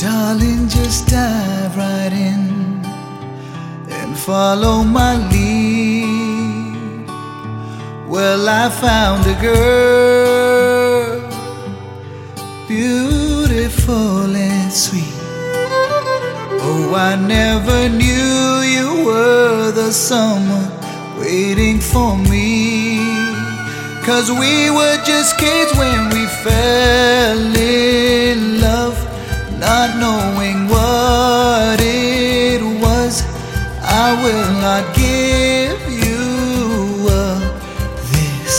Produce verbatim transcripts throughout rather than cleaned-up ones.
Darling, just dive right in and follow my lead. Well, I found a girl, beautiful and sweet. Oh, I never knew you were the someone waiting for me. 'Cause we were just kids when we fell in love, not knowing what it was. I will not give you up this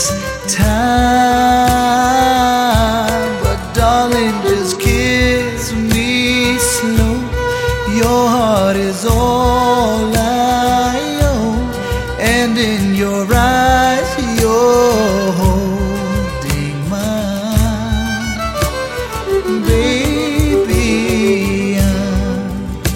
time, but darling, just kiss me slow. Your heart is all I own, and in your eyes you're holding mine. Baby, I'm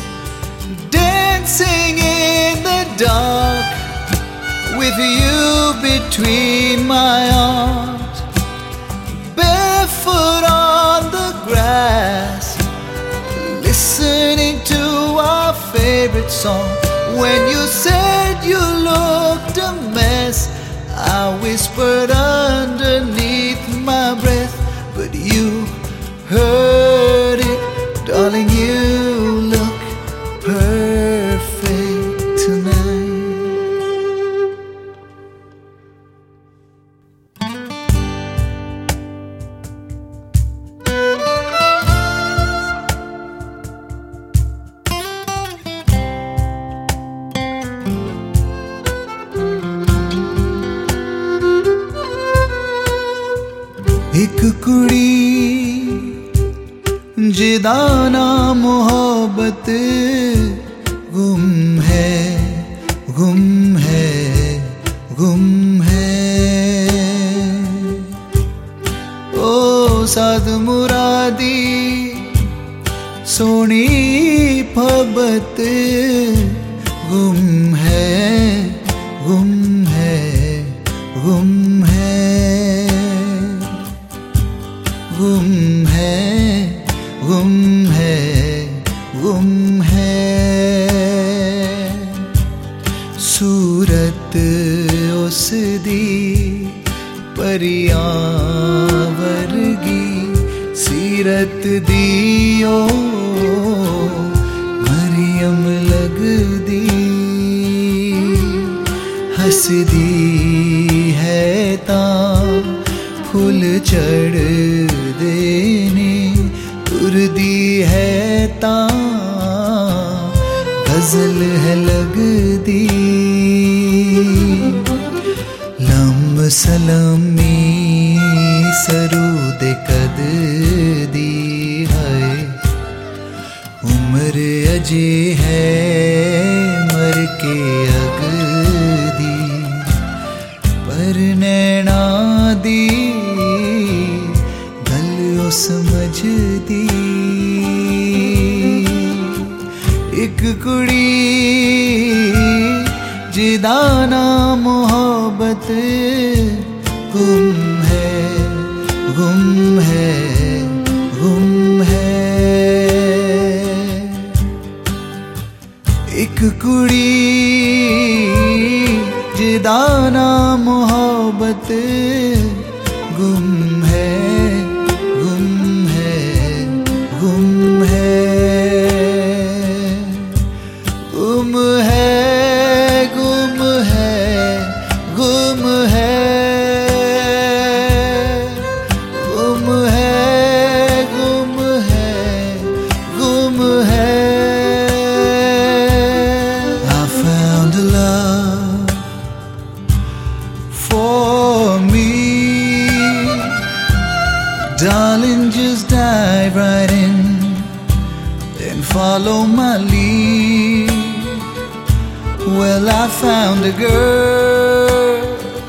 dancing in the dark with you between my arms, barefoot on the grass, listening to our favorite song. When you said you looked a mess, I whispered underneath my breath, but you heard it. Darling, you look perfect tonight. एक कुड़ी जिदा ना मोहब्बत गुम है, गुम है, गुम है। ओ साध मुरादी सोनी फबत गुम है, गुम है, गुम है, गुम है, गुम है, गुम है। सूरत उस दी परियां वर्गी, सीरत दियो मरियम लगदी। हसदी है तां फुल चढ़ देने, तुरदी है तां गजल है लगदी। लम सलमी सरूद कददी है, उम्र अजे है मर के अगदी। पर नैना दी गल ओ समझदी। एक कुड़ी जिदा ना मोहब्बत गुम है, गुम है, गुम है। एक कुड़ी जिदा ना मोहब्बत गुम है, गुम है, गुम है, गुम है, गुम है, गुम है, गुम है, गुम है, गुम है। I found a love for me. Darling, just dive right in and follow my lead. Well, I found a girl,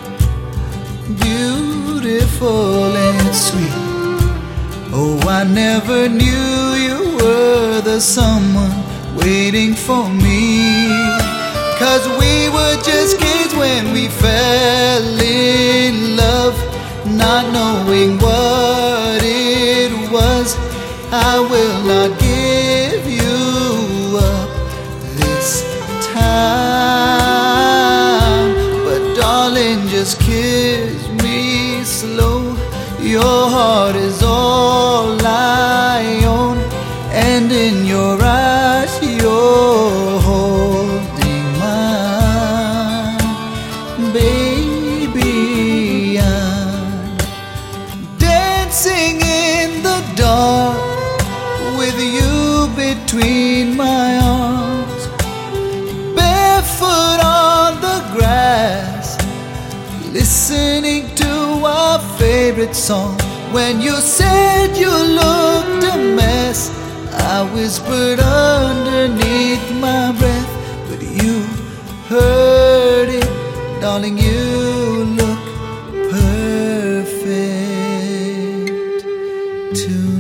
beautiful and sweet. Oh, I never knew you were the someone waiting for me. 'Cause we were just kids when we fell in love, not knowing what it was. I will not give Your heart is all I own, and in your eyes you're holding mine. Baby, I'm dancing in the dark with you between my arms, barefoot on the grass, listening to our favorite song. When you said you looked a mess, I whispered underneath my breath, but you heard it, darling, you look perfect tonight.